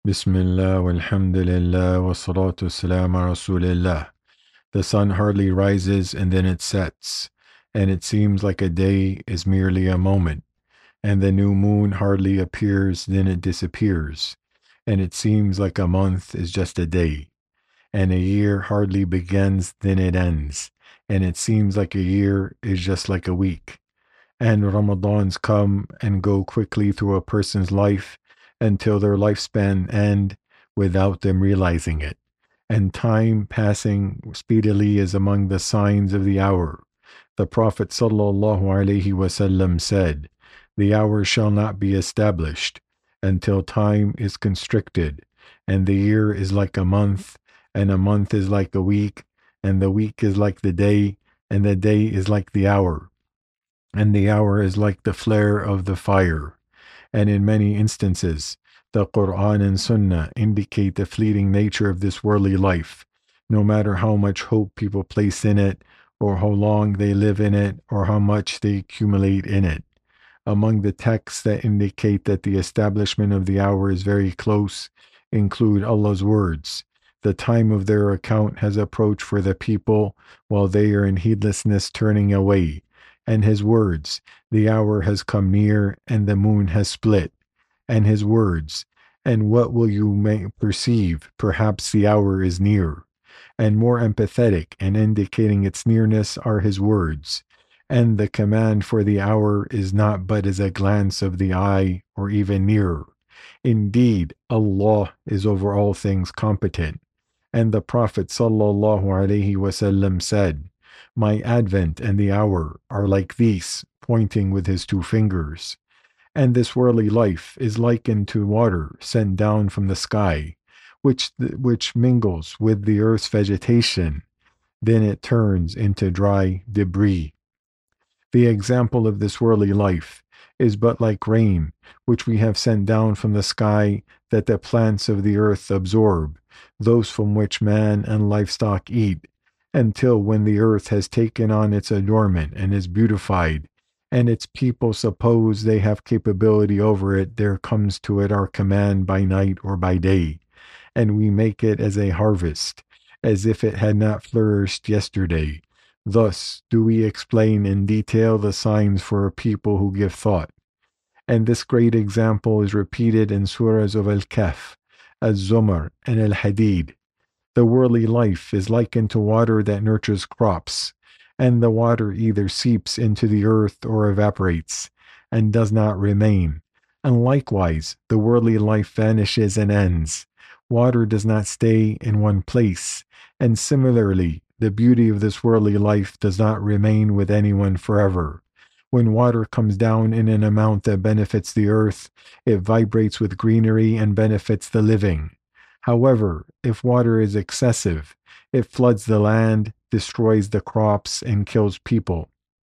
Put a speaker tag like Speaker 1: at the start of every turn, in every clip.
Speaker 1: Bismillah, walhamdulillah, wa salatu wassalam ala rasulillah. The sun hardly rises and then it sets, and it seems like a day is merely a moment, and the new moon hardly appears, then it disappears, and it seems like a month is just a day, and a year hardly begins, then it ends, and it seems like a year is just like a week. And Ramadans come and go quickly through a person's life until their lifespan end without them realizing it. And time passing speedily is among the signs of the hour. The Prophet ﷺ said, "The hour shall not be established until time is constricted, and the year is like a month, and a month is like a week, and the week is like the day, and the day is like the hour, and the hour is like the flare of the fire." And in many instances, the Quran and Sunnah indicate the fleeting nature of this worldly life, no matter how much hope people place in it, or how long they live in it, or how much they accumulate in it. Among the texts that indicate that the establishment of the hour is very close include Allah's words: "The time of their account has approached for the people while they are in heedlessness turning away," and His words: "The hour has come near and the moon has split," and His words: "And what will you perceive? Perhaps the hour is near." And more empathetic and indicating its nearness are His words: "And the command for the hour is not but as a glance of the eye, or even nearer. Indeed, Allah is over all things competent." And the Prophet ﷺ said, "My advent and the hour are like these," pointing with his two fingers. And this worldly life is likened to water sent down from the sky, which mingles with the earth's vegetation, then it turns into dry debris. The example of this worldly life is but like rain, which we have sent down from the sky, that the plants of the earth absorb, those from which man and livestock eat, until when the earth has taken on its adornment and is beautified, and its people suppose they have capability over it, there comes to it our command by night or by day, and we make it as a harvest, as if it had not flourished yesterday. Thus do we explain in detail the signs for a people who give thought. And this great example is repeated in surahs of Al-Kahf, Al-Zumar, and Al-Hadid. The worldly life is likened to water that nurtures crops, and the water either seeps into the earth or evaporates, and does not remain. And likewise, the worldly life vanishes and ends. Water does not stay in one place, and similarly, the beauty of this worldly life does not remain with anyone forever. When water comes down in an amount that benefits the earth, it vibrates with greenery and benefits the living. However, if water is excessive, it floods the land, destroys the crops, and kills people.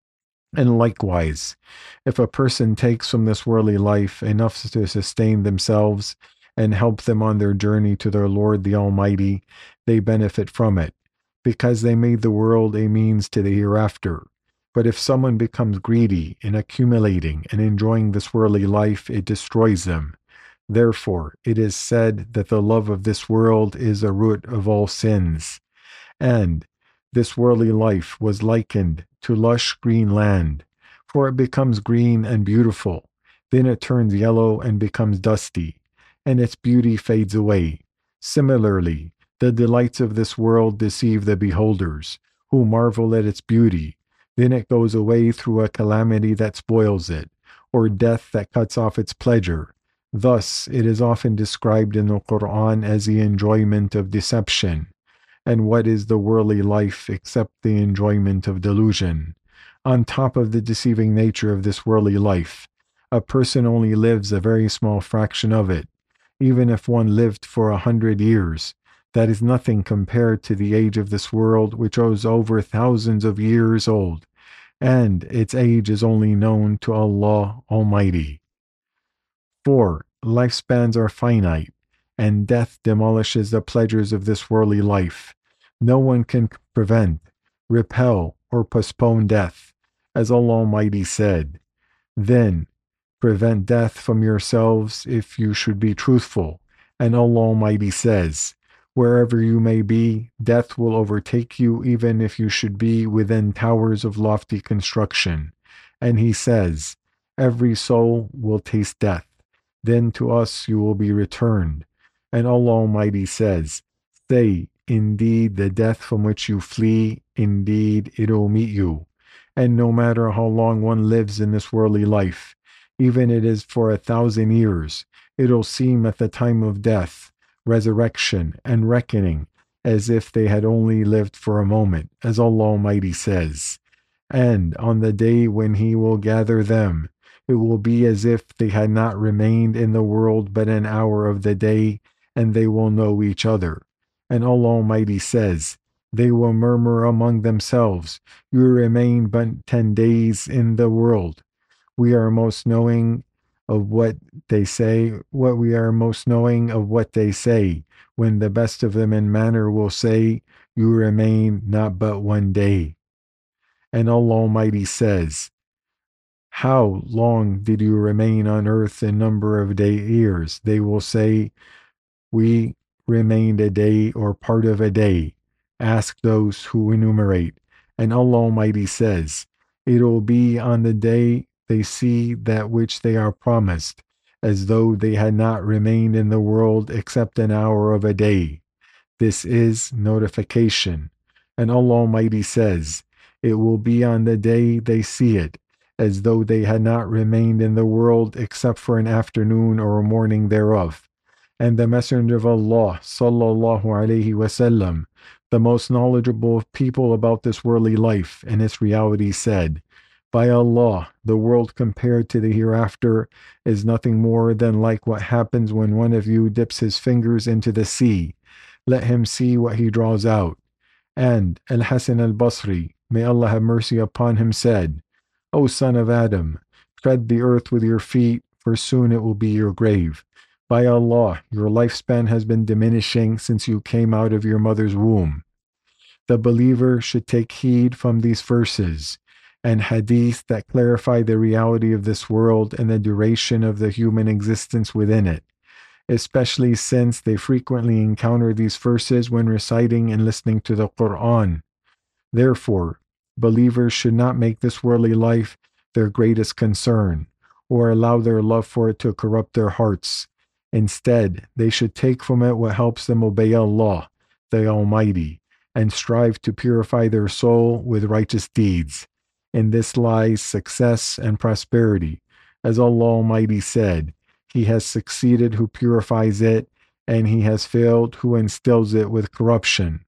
Speaker 1: And likewise, if a person takes from this worldly life enough to sustain themselves and help them on their journey to their Lord the Almighty, they benefit from it, because they made the world a means to the hereafter. But if someone becomes greedy in accumulating and enjoying this worldly life, it destroys them. Therefore, it is said that the love of this world is a root of all sins. And this worldly life was likened to lush green land, for it becomes green and beautiful, then it turns yellow and becomes dusty, and its beauty fades away. Similarly, the delights of this world deceive the beholders, who marvel at its beauty, then it goes away through a calamity that spoils it, or death that cuts off its pleasure. Thus, it is often described in the Quran as the enjoyment of deception. And what is the worldly life except the enjoyment of delusion? On top of the deceiving nature of this worldly life, a person only lives a very small fraction of it. Even if one lived for 100 years, that is nothing compared to the age of this world, which is over thousands of years old, and its age is only known to Allah Almighty. 4. Lifespans are finite, and death demolishes the pleasures of this worldly life. No one can prevent, repel, or postpone death, as Allah Almighty said. Then, prevent death from yourselves if you should be truthful, And Allah Almighty says, wherever you may be, death will overtake you even if you should be within towers of lofty construction. And He says, every soul will taste death. Then to us you will be returned. And Allah Almighty says, say, indeed, the death from which you flee, indeed, it will meet you. And no matter how long one lives in this worldly life, even it is for 1,000 years, it'll seem at the time of death, resurrection, and reckoning as if they had only lived for a moment, as Allah Almighty says. And on the day when He will gather them, it will be as if they had not remained in the world but an hour of the day, and they will know each other. And Allah Almighty says, they will murmur among themselves, you remain but 10 days in the world. We are most knowing of what they say, when the best of them in manner will say, you remain not but 1 day. And Allah Almighty says, how long did you remain on earth in number of years? They will say, we remained a day or part of a day. Ask those who enumerate. And Allah Almighty says, it will be on the day they see that which they are promised, as though they had not remained in the world except an hour of a day. This is notification. And Allah Almighty says, it will be on the day they see it, as though they had not remained in the world except for an afternoon or a morning thereof. And the Messenger of Allah, sallallahu alaihi wasallam, the most knowledgeable of people about this worldly life and its reality, said, by Allah, the world compared to the hereafter is nothing more than like what happens when one of you dips his fingers into the sea. Let him see what he draws out. And Al-Hasan al-Basri, may Allah have mercy upon him, said, O son of Adam, tread the earth with your feet, for soon it will be your grave. By Allah, your lifespan has been diminishing since you came out of your mother's womb. The believer should take heed from these verses and hadith that clarify the reality of this world and the duration of the human existence within it, especially since they frequently encounter these verses when reciting and listening to the Quran. Therefore, believers should not make this worldly life their greatest concern, or allow their love for it to corrupt their hearts. Instead, they should take from it what helps them obey Allah, the Almighty, and strive to purify their soul with righteous deeds. In this lies success and prosperity. As Allah Almighty said, He has succeeded who purifies it, and He has failed who instills it with corruption.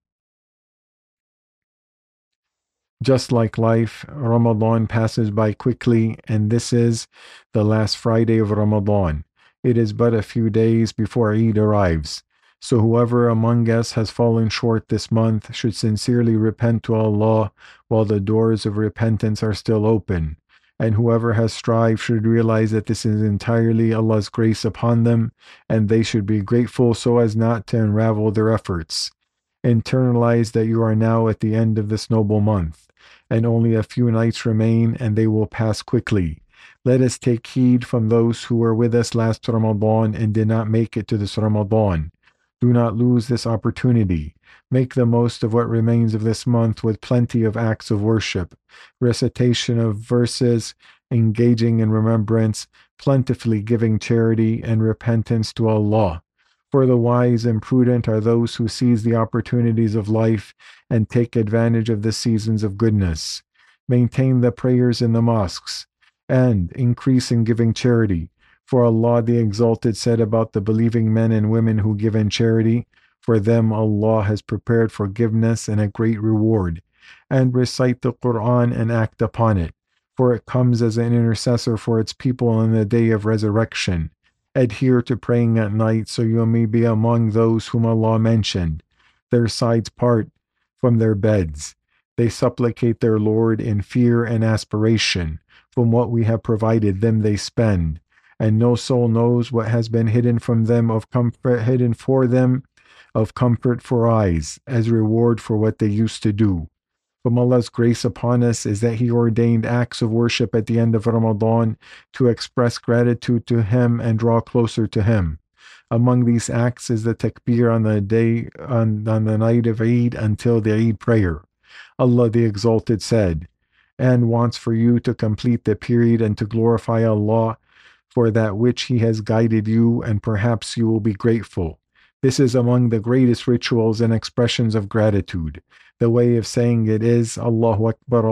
Speaker 1: Just like life, Ramadan passes by quickly, and this is the last Friday of Ramadan. It is but a few days before Eid arrives. So whoever among us has fallen short this month should sincerely repent to Allah while the doors of repentance are still open. And whoever has strived should realize that this is entirely Allah's grace upon them, and they should be grateful so as not to unravel their efforts. Internalize that you are now at the end of this noble month, and only a few nights remain, and they will pass quickly. Let us take heed from those who were with us last Ramadan and did not make it to this Ramadan. Do not lose this opportunity. Make the most of what remains of this month with plenty of acts of worship, recitation of verses, engaging in remembrance, plentifully giving charity and repentance to Allah. For the wise and prudent are those who seize the opportunities of life and take advantage of the seasons of goodness. Maintain the prayers in the mosques, and increase in giving charity. For Allah the Exalted said about the believing men and women who give in charity, for them Allah has prepared forgiveness and a great reward. And recite the Quran and act upon it, for it comes as an intercessor for its people on the day of resurrection. Adhere to praying at night so you may be among those whom Allah mentioned. Their sides part from their beds. They supplicate their Lord in fear and aspiration. From what we have provided them they spend. And no soul knows what has been hidden from them of comfort, hidden for them of comfort for eyes, as reward for what they used to do. From Allah's grace upon us is that He ordained acts of worship at the end of Ramadan to express gratitude to Him and draw closer to Him. Among these acts is the takbir on the night of Eid until the Eid prayer. Allah the Exalted said, and wants for you to complete the period and to glorify Allah for that which He has guided you, and perhaps you will be grateful. This is among the greatest rituals and expressions of gratitude. The way of saying it is Allahu Akbar,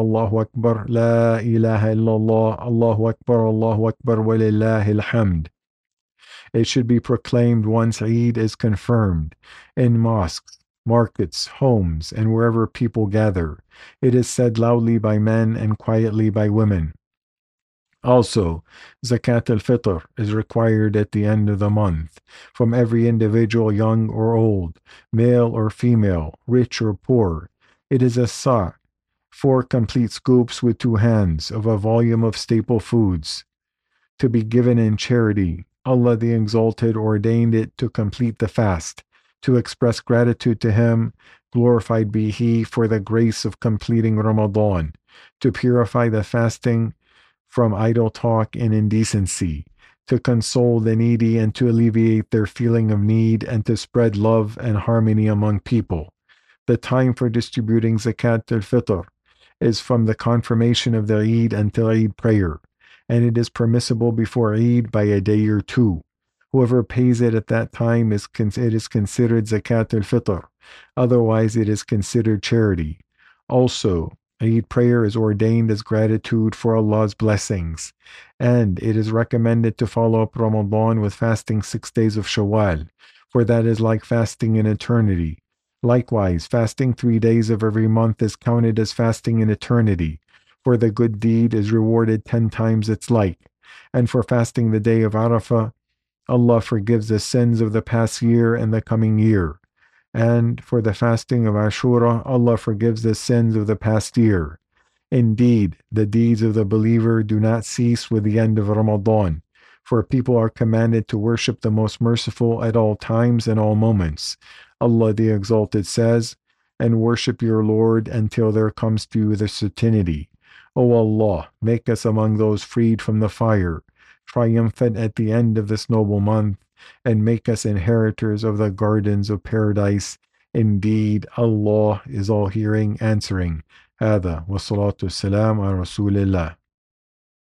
Speaker 1: La ilaha illallah, Allahu Akbar, Walillahil hamd. It should be proclaimed once Eid is confirmed, in mosques, markets, homes, and wherever people gather. It is said loudly by men and quietly by women. Also, Zakat al-Fitr is required at the end of the month from every individual, young or old, male or female, rich or poor. It is a sa', 4 complete scoops with 2 hands of a volume of staple foods, to be given in charity. Allah the Exalted ordained it to complete the fast, to express gratitude to Him, glorified be He, for the grace of completing Ramadan, to purify the fasting from idle talk and indecency, to console the needy and to alleviate their feeling of need, and to spread love and harmony among people. The time for distributing Zakat al-Fitr is from the confirmation of the Eid until Eid prayer, and it is permissible before Eid by a day or 2. Whoever pays it at that time it is considered Zakat al-Fitr. Otherwise, it is considered charity. Also, Eid prayer is ordained as gratitude for Allah's blessings, and it is recommended to follow up Ramadan with fasting 6 days of Shawwal, for that is like fasting in eternity. Likewise, fasting 3 days of every month is counted as fasting in eternity, for the good deed is rewarded 10 times its like. And for fasting the day of Arafah, Allah forgives the sins of the past year and the coming year. And for the fasting of Ashura, Allah forgives the sins of the past year. Indeed, the deeds of the believer do not cease with the end of Ramadan, for people are commanded to worship the Most Merciful at all times and all moments. Allah the Exalted says, and worship your Lord until there comes to you the certainty. O Allah, make us among those freed from the fire, triumphant at the end of this noble month, and make us inheritors of the gardens of paradise. Indeed, Allah is all hearing, answering. هذا والصلاة والسلام على رسول الله.